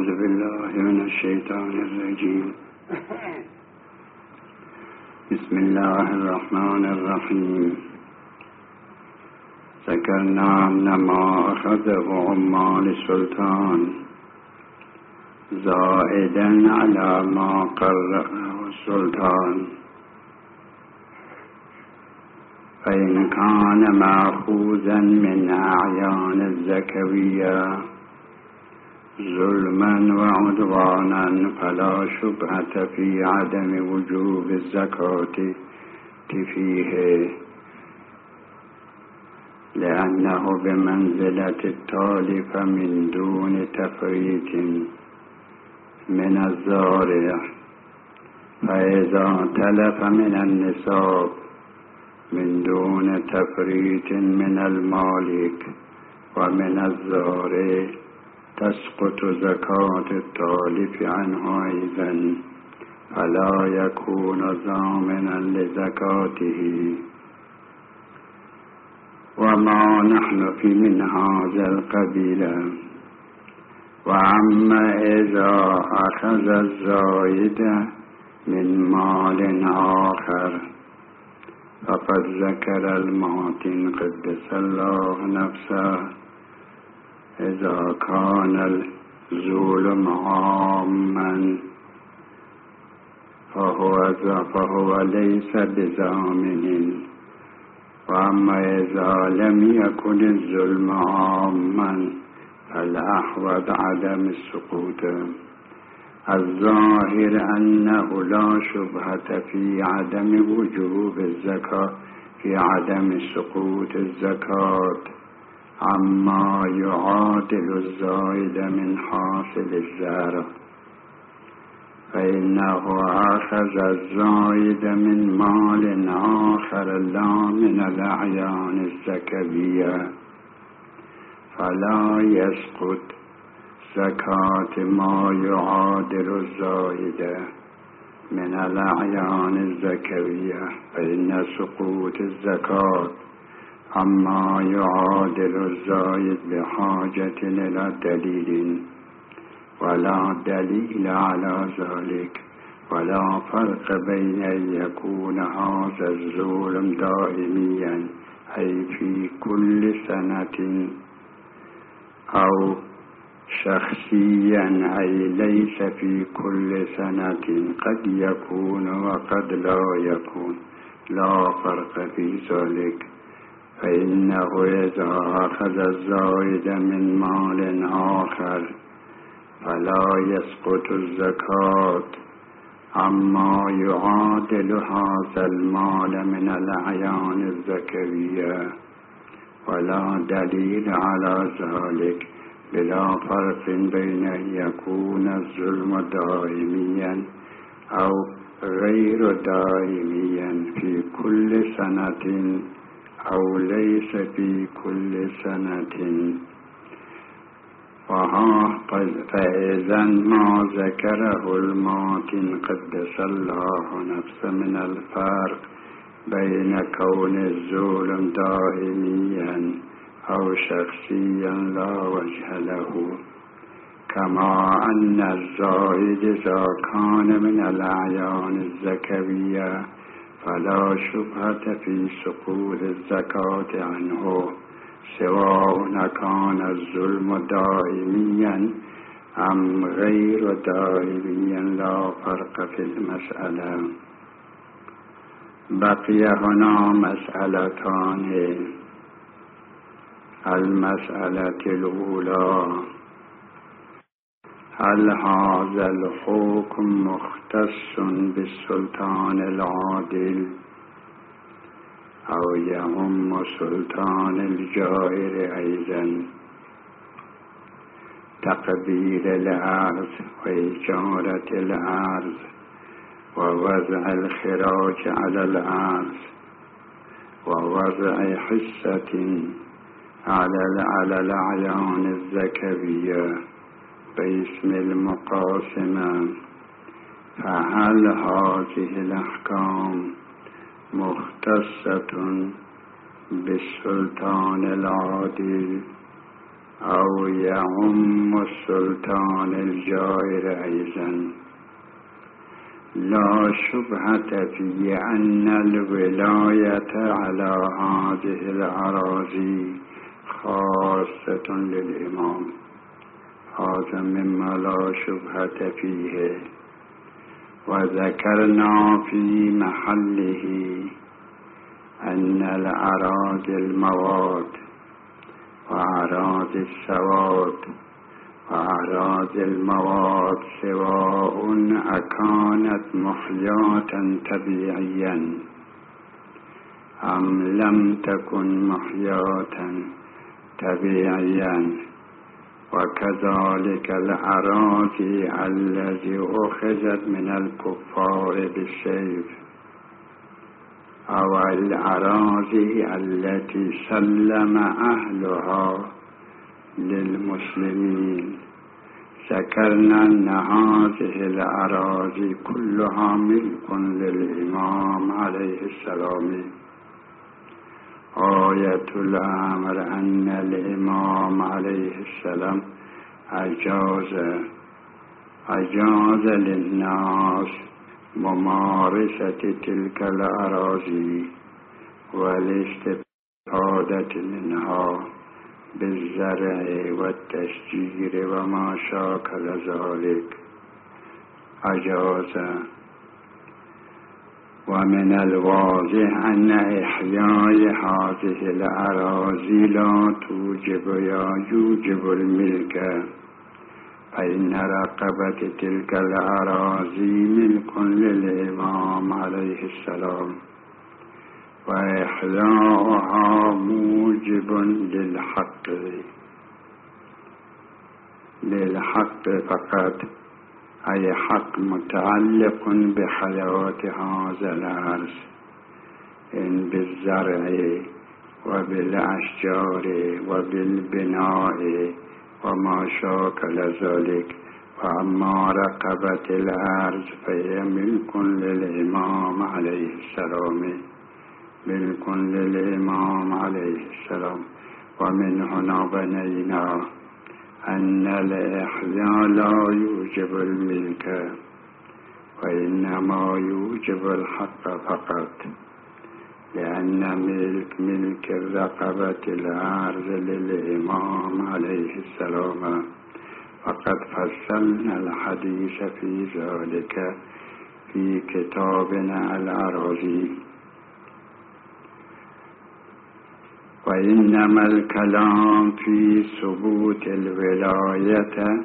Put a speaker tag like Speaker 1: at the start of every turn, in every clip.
Speaker 1: أعوذ بالله من الشيطان الرجيم. بسم الله الرحمن الرحيم. ذكرنا أن ما أخذه عمال السلطان زائدا على ما قرره السلطان، فإن كان مأخوذا من أعيان الزكوية ظلما وعدوانا فلا شبهة في عدم وجوب الزكاة فيه، لأنه بمنزلة التالف من دون تفريط من الزارع، فإذا تلف من النصاب من دون تفريط من المالك ومن الزارع تسقط زكاة التالف عنه أيضا، فلا يكون ضامنا لزكاته. وما نحن في من هذا القبيل. وأما إذا أخذ الزائد من مال آخر فقد ذكر المعطي قدس الله نفسه إذا كان الظلم عاما فهو ليس بضامن. وأما إذا لم يكن الظلم عاما فالأحوط عدم السقوط. الظاهر أنه لا شبهة في عدم وجوب الزكاة في عدم سقوط الزكاة عما يعادل الزائد من حاصل الزارع، فإنه أخذ الزائد من مال آخر لا من الأعيان الزكوية، فلا يسقط زكاة ما يعادل الزائد من الأعيان الزكوية، فإن سقوط الزكاة أما يعادل الزائد بحاجة إلى دليل، ولا دليل على ذلك، ولا فرق بين أن يكون هذا الظلم دائميا أي في كل سنة أو شخصيا أي ليس في كل سنة، قد يكون وقد لا يكون، لا فرق في ذلك. فإنه إذا أخذ الزائد من مال آخر فلا يسقط الزكاة عما يعادل هذا المال من الأعيان الزكوية، ولا دليل على ذلك، بلا فرق بين أن يكون الظلم دائميا أو غير دائميا في كل سنة أو ليس في كل سنة. فإذا ما ذكره الماتن قدس الله نفسه من الفرق بين كون الظلم دائميا أو شخصيا لا وجه له، كما أن الزائد إذا كان من الأعيان الزكوية فلا شبهة في سقوط الزكاة عنه، سواء كان الظلم دائميا أم غير دائميا، لا فرق في المسألة. بقي هنا مسألتان. المسألة الأولى: هل هذا الحكم مختص بالسلطان العادل أو يعم سلطان الجائر أيضا؟ تقبيل الأرض وإجارة الأرض ووضع الخراج على الأرض ووضع حصة على الأعيان الزكوية باسم المقاسمة. فهل هذه الأحكام مختصة بالسلطان العادل أو يعم السلطان الجائر أيضا. لا شبهة في أن الولاية على هذه الأراضي خاصة للإمام، هذا مما لا شبهة فيه. وذكرنا في محله أن الأراضي المواد وأراضي السواد وأراضي المواد سواء أكانت محياة طبيعيا أم لم تكن محياة طبيعيا، وكذلك الأراضي التي أخذت من الكفار بالسيف أو الأراضي التي سلم أهلها للمسلمين. ذكرنا أن هذه الأراضي كلها ملك للإمام عليه السلام. آية الأمر أن الإمام عليه السلام أجاز للناس ممارسة تلك الأراضي والاستفادة منها بالزرع والتشجير وما شاكل ذلك، أجاز. ومن الواضح أن إحياء هذه الأراضي لا توجب يا يوجب الملك، فإن رقبة تلك الأراضي ملك للإمام عليه السلام، وإحياؤها موجب للحق فقط، أي حق متعلق بحياة هذا الأرض، إن بالزرع وبالأشجار وبالبناء وما شاكل ذلك. وأما رقبة الأرض فهي ملك للإمام عليه السلام، ملك للإمام عليه السلام. ومن هنا بنينا أن الإحياء لا يوجب الملك، وإنما يوجب الحق فقط، لأن ملك رقبة الأرض للإمام عليه السلام. وقد فصلنا الحديث في ذلك في كتابنا الأراضي. وإنما الكلام في ثبوت الولاية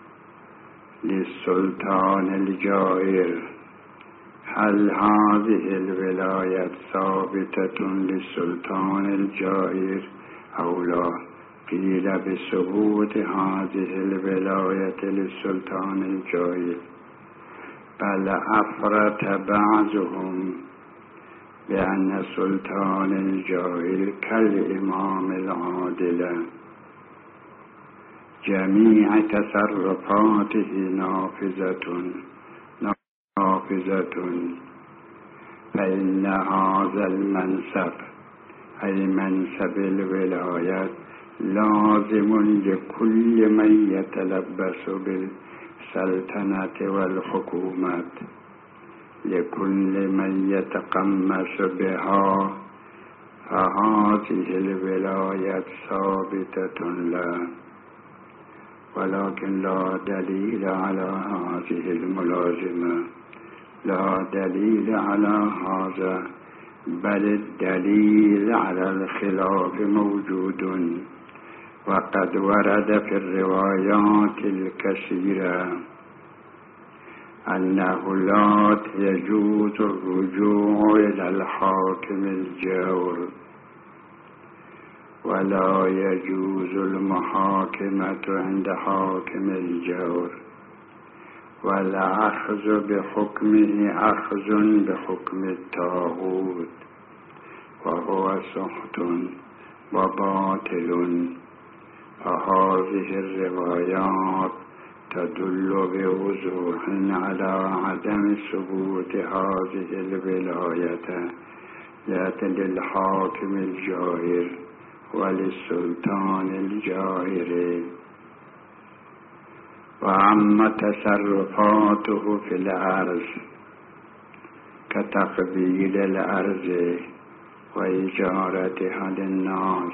Speaker 1: للسلطان الجائر. هل هذه الولاية ثابتة للسلطان الجائر أو لا؟ قيل بثبوت هذه الولاية للسلطان الجائر، بل أفرط بعضهم بأن السلطان الجائر كالإمام العادل، جميع تصرفاته نافذة، فإن هذا المنصب أي منصب الولاية لازم لكل من يتلبس بالسلطنة والحكومة، لكل من يتقمص بها، فهذه الولاية ثابتة له. ولكن لا دليل على هذه الملازمة، لا دليل على هذا، بل الدليل على الخلاف موجود. وقد ورد في الروايات الكثيرة أنه لا يجوز الرجوع إلى الحاكم الجور، ولا يجوز المحاكمة عند حاكم الجور، والأخذ بحكمه أخذ بحكم الطاغوت، وهو سخط وباطل. فهذه الروايات تدل بوضوح على عدم ثبوت هذه الولاية للحاكم الجائر، وللسلطان الجائر، وأما تصرفاته في الأرض كتقبيل الأرض وإجارتها للناس،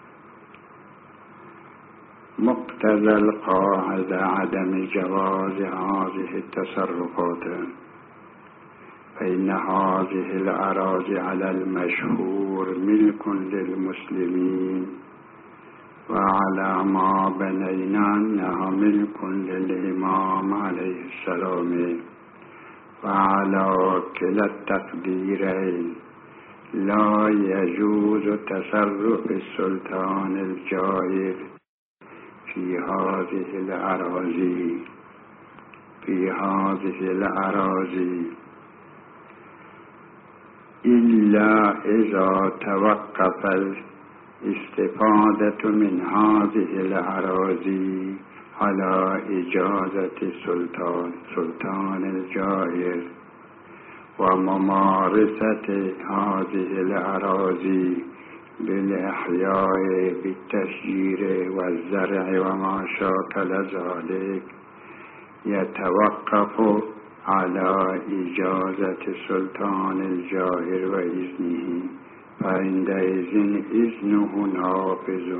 Speaker 1: مقتضى القاعدة عدم جواز هذه التصرفات، فإن هذه الأراضي على المشهور ملك للمسلمين، وعلى ما بنينا أنها ملك للإمام عليه السلام، وعلى كلا التقديرين لا يجوز تصرف السلطان الجائر في هذه الأراضي إلا إذا توقف الاستفادة من هذه الأراضي على إجازة سلطان الجائر، وممارسة هذه الأراضي بالإحياء بالتشجير والزرع وما شاكل ذلك يتوقف على إجازة سلطان الجائر وإذنه، فعندئذ إذنه نافذ.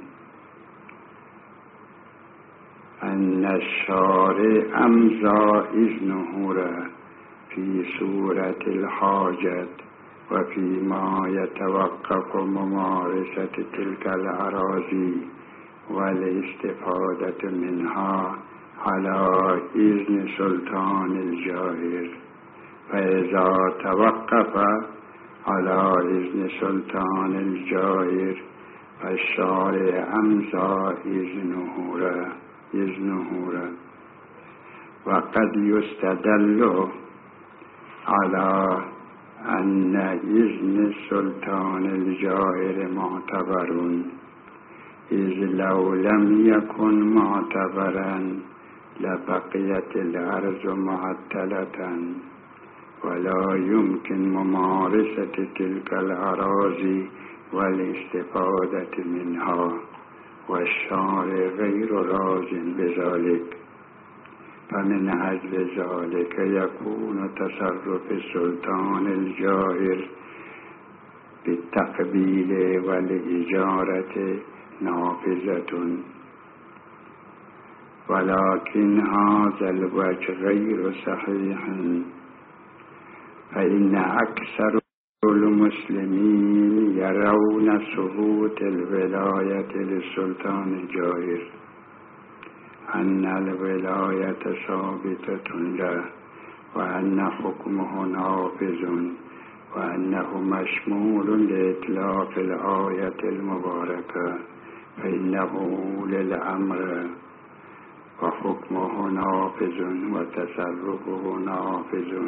Speaker 1: أن الشارع أمضى إذنه في صورة الحاجة وفيما يتوقف ممارسة تلك الأراضي والاستفادة منها على إذن سلطان الجائر، فإذا توقف على إذن سلطان الجائر فالشارع أمضى إذنه. وقد يستدل على أن إذن السلطان الجائر معتبر، إذ لو لم يكن معتبرا لبقيت الأرض معطلة، ولا يمكن ممارسة تلك الأراضي والاستفادة منها، والشارع غير راض بذلك. فمن أجل ذلك يكون تصرف السلطان الجائر بالتقبيل والإجارة نافذة، ولكن هذا الوجه غير صحيح، فإن أكثر المسلمين يرون ثبوت الولاية للسلطان الجائر، أن الولاية ثابتة له، وأن حكمه نافذ، وأنه مشمول لإطلاق الآية المباركة، فإنه للأمر وحكمه نافذ وتصرفه نافذ.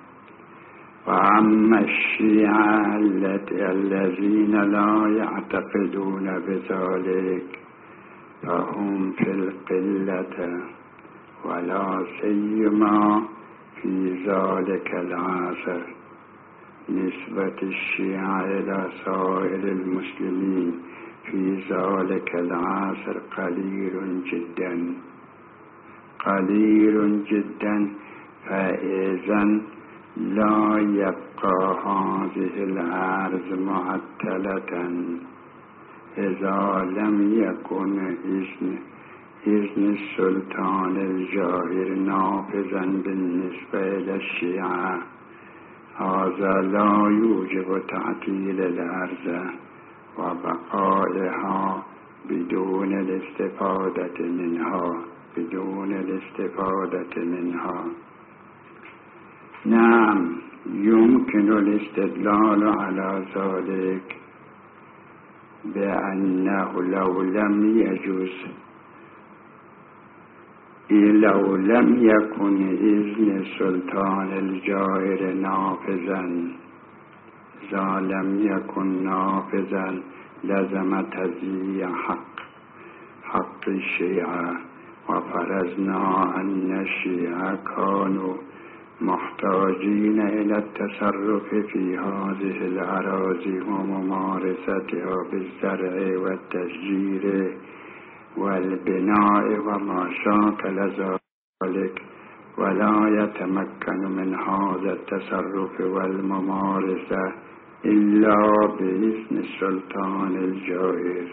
Speaker 1: وأما الشيعة الذين لا يعتقدون بذلك فهم في القلة، ولا سيما في ذلك العصر. نسبة الشيعة إلى سائر المسلمين في ذلك العصر قليل جدا، فإذن لا يبقى هذه الأرض معطلة إذا لم يكن إذن السلطان الجائر نافذا بالنسبة إلى الشيعة. هذا لا يوجب تعطيل الأرض وبقائها بدون الاستفادة منها. نعم، يمكن الاستدلال على ذلك بأنه لو لم يكن إذن السلطان الجائر نافذا لزم تزييع حق الشيعة، وفرضنا أن الشيعة كانوا محتاجين إلى التصرف في هذه الأراضي وممارستها بالزرع والتشجير والبناء وما شاكل ذلك، ولا يتمكن من هذا التصرف والممارسة إلا بإذن السلطان الجائر،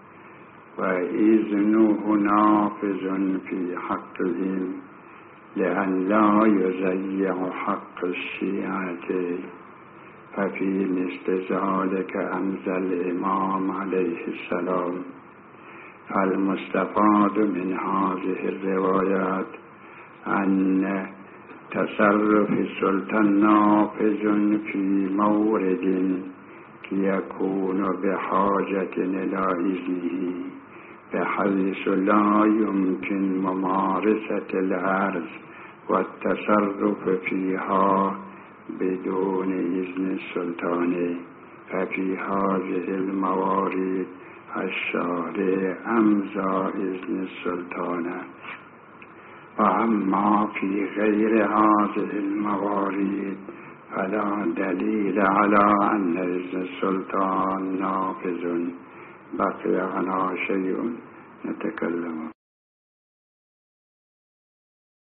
Speaker 1: وإذنه نافذ في حقهم لأن لا يضيع حق الشيعة. ففي مثل ذلك أنزل الإمام عليه السلام. فالمستفاد من هذه الروايات أن تصرف السلطان نافذ في مورد يكون بحاجة إلى إذنه، بحيث لا يمكن ممارسة الأرض والتصرف فيها بدون إذن السلطان. ففي هذه الموارد الشارع أمضى إذن السلطان. وأما في غير هذه الموارد فلا دليل على أن إذن السلطان نافذ. بقي عنها شيء نتكلم.